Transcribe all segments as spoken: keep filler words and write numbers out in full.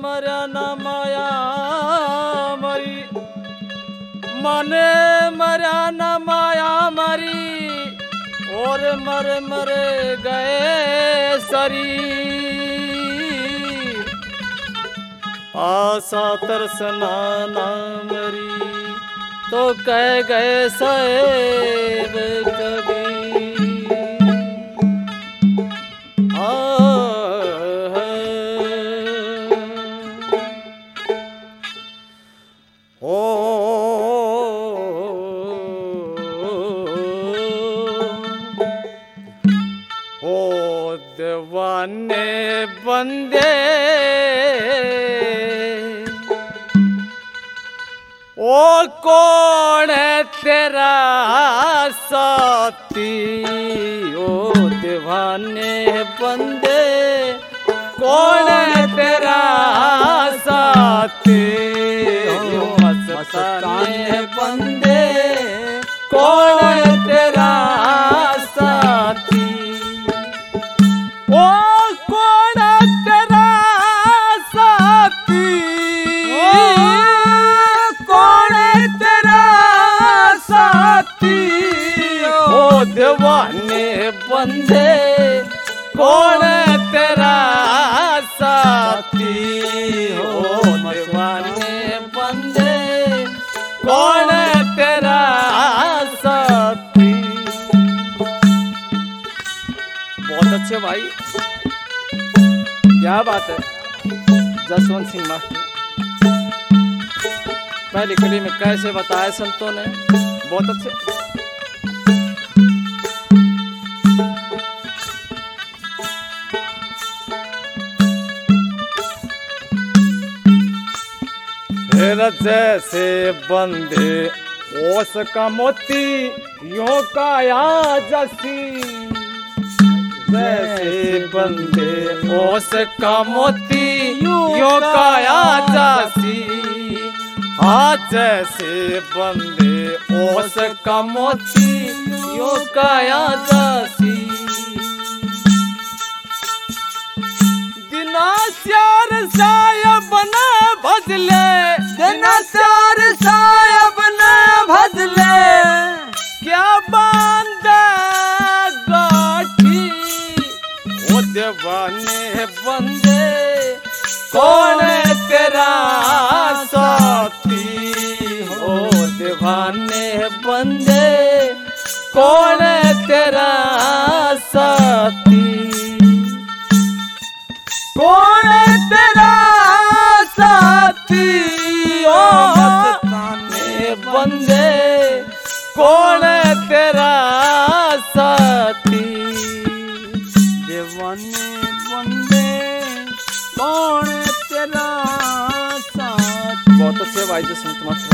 मरा न माया मरी, मने मरा न माया मरी, और मर मर गए शरीर। आशा तरसना ना मरी, तो कह गए साहेब कबीर। आ ओ ओ दीवाने बंदे, ओ कौन है तेरा साथी। ओ दीवाने बंदे, कौन है तेरा साथी। ओ मस्ताने बंदे, कौन है तेरा साथी। ओ कौन है तेरा साथी, दीवाने बंदे, कौन है तेरा साथी। हो दीवाने बंदे, कौन है तेरा साथी। बहुत अच्छे भाई, क्या बात है। जसवंत सिंह मास्टर पहली कली में कैसे बताया संतों ने, बहुत अच्छे। जैसे बंदे ओस का मोती, यों काया जसी। जैसे बंदे ओस का मोती, यों काया जसी। हाँ जैसे बंदे ओस का मोती, यों काया जसी। दिना श्यार सायब न भजले, दिना श्यार सायब न भजले। क्या बांधे गाठी, ओ दीवाने बंदे, कौन है तेरा साथी। हो दीवाने बंदे, कौन है तेरा साथी। कौन है तेरा साथी। ओ मस्ताने बंदे, कौन है तेरा साथी। दीवाने बंदे, कौन है तेरा साथी। बहुत अच्छे भाई जसवंत मास्टर।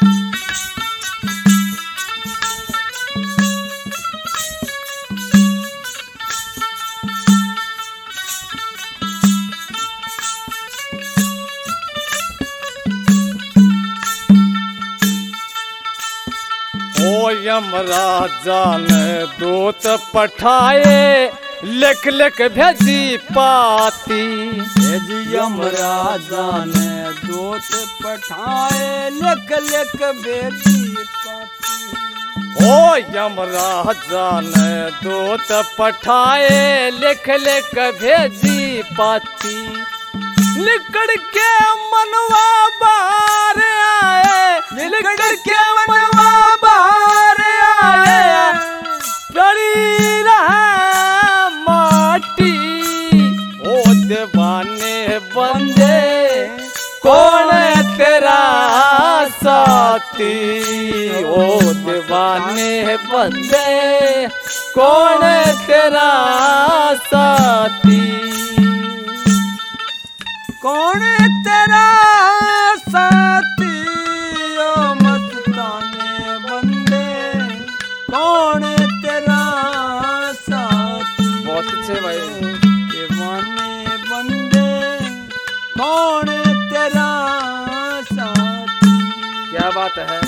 ओ यमराजा ने दूत पठाए, लिख लिख भेजी पाती। यमराजा ने दूत पठाए, लिख लिख भेजी पाती। ओ यमराजा ने दूत पठाए, लिख लिख भेजी पाती। लिकड़ के मनवा बाहर आए, लिकड़ के मनवा बाहर आए। पड़ी रहा माटी, ओ दीवाने बंदे, कौन है तेरा साथी। ओ दीवाने बंदे, कौन है तेरा साथी। कौन है तेरा साथी। ओ मस्ताने बंदे, कौन है तेरा साथी। बहुत अच्छे भाई। दीवाने बंदे, कौन है तेरा साथी। क्या बात है।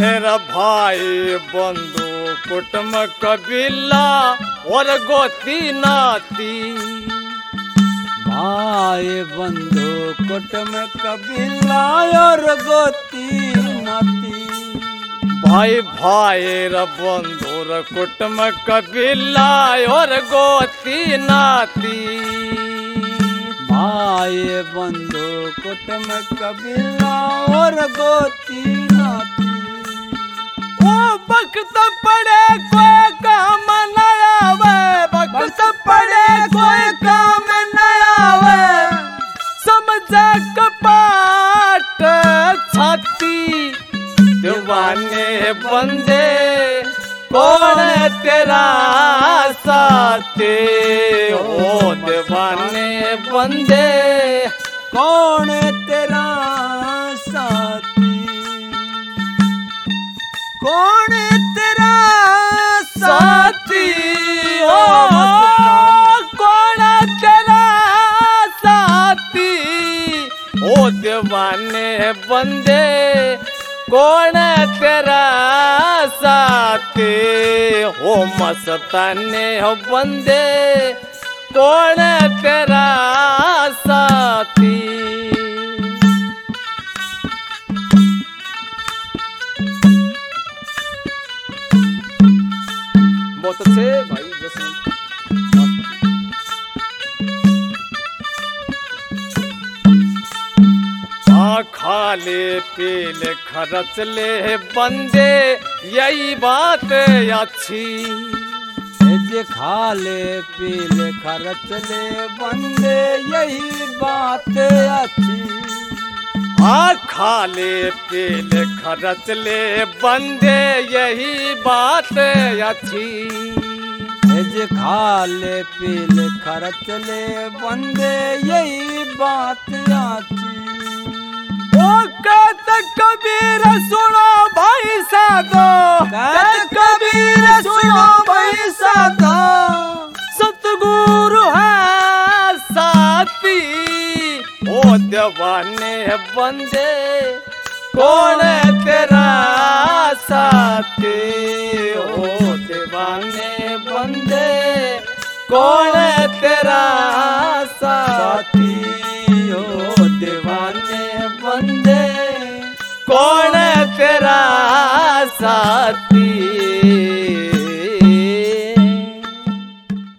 तेरा भाई बंधु कुटुंब कबीला और गोती नाती भाई बंधु कुटुंब कबीला और गोती नाती भाई भाई र बंधु र कुटुंब कबीला और गोती नाती भाई बंधु कुटुंब कबीला और गोती नाती ओ वक्त पड़े कोई काम न आवे वक्त पड़े कोई काम न आवे समझ कपाट छाती दीवाने बंदे कौन तेरा साथी हो दीवाने बंदे कौन तेरा साथी कौन तेरा साथी ओ कौन तेरा साथी ओ दीवाने बंदे कौन तेरा साथी हो मस्ताने हो बंदे कौन तेरा साथी बहुत अच्छे भाई जसवंत खाले पीले खर्च ले बंदे यही बात अच्छी जे खाले पीले खर्च ले बंदे यही बात अच्छी हाँ खाले पीले खर्च ले बंदे यही बात अच्छी जे खाले पीले खर्च ले बंदे यही बात अच्छी ओ कहत कबीर सुनो भाई साधो कहत कबीर सुनो भाई साधो सतगुरु है साथी ओ दीवाने बंदे कौन तेरा साथी ओ दीवाने बंदे कौन तेरा साथी ओ दीवाने बंदे कौन तेरा साथी